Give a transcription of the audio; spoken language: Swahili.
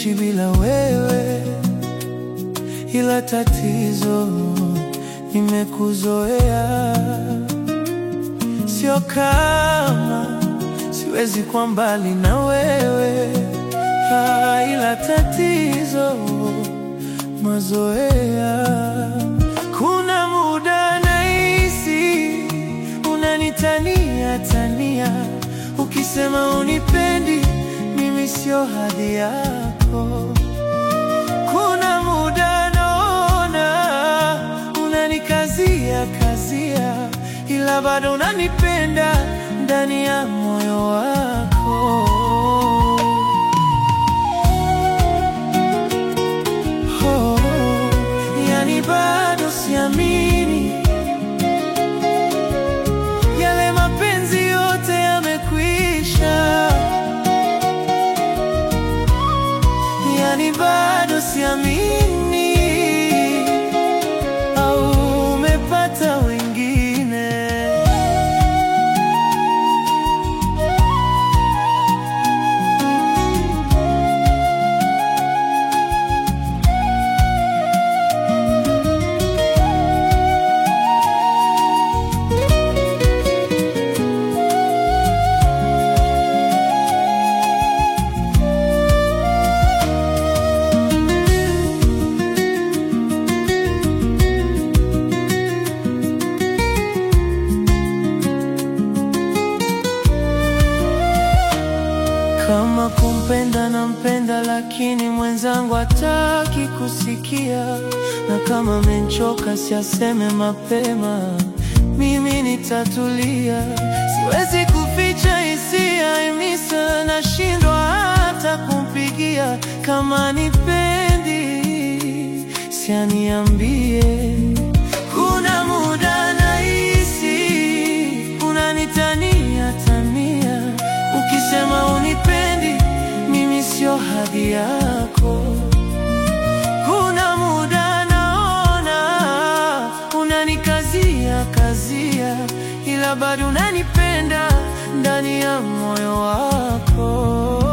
kuishi bila wewe, ila tatizo nimekuzoea. Sio kama siwezi kuwa mbali na wewe, ila tatizo mazoea. Kuna muda nahisi unanitania tania, ukisema unipendi mimi sio hadhi yako. Kuna muda naona unanikazia kazia, ila bado unanipenda ndani ya moyo wako. Yani bado siamini yale mapenzi yote yamekwisha. Yani bado siamini au umepata wengine. Kama kumpenda nampenda, lakini mwenzangu hataki kusikia. Na kama amenchoka siaseme mapema, mimi nitatulia. Siwezi kuficha hisia imisa, nashindwa hata kumpigia. Kama nipendi sianiambie. Kuna muda nahisi unanitania tania, ukisema unipendi mimi sio hadhi yako. Kuna muda naona unanikazia kazia, ila bado unanipenda ndani ya moyo wako.